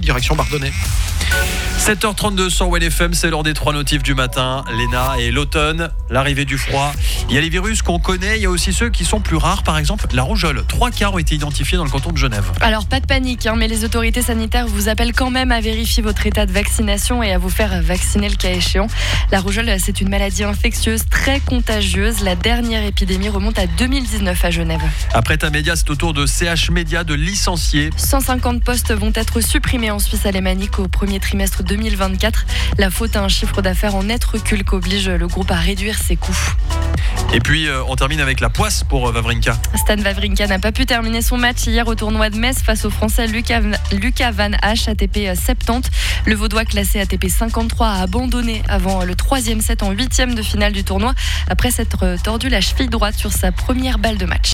direction Bardonnay. 7h32 sur WellFM, c'est l'heure des 3 notifs du matin. Léna et l'automne, l'arrivée du froid. Il y a les virus qu'on connaît, il y a aussi ceux qui sont plus rares. Par exemple, la rougeole. 3 cas ont été identifiés dans le canton de Genève. Alors pas de panique, mais les autorités sanitaires vous appellent quand même à vérifier votre état de vaccination et à vous faire vacciner le cas échéant. La rougeole, c'est une maladie infectieuse très contagieuse. La dernière épidémie remonte à 2019 à Genève. Après ta média, c'est au tour de CH Média de licencier. 150 postes vont être supprimés en Suisse alémanique au premier trimestre 2024. La faute à un chiffre d'affaires en net recul qu'oblige le groupe à réduire ses coûts. Et puis on termine avec la poisse pour Wawrinka. Stan Wawrinka n'a pas pu terminer son match hier au tournoi de Metz face au Français Lucas Van Hache, ATP 70. Le Vaudois classé ATP 53 a abandonné avant le 3e set en 8e de finale du tournoi après s'être tordu la cheville droite sur sa première balle de match.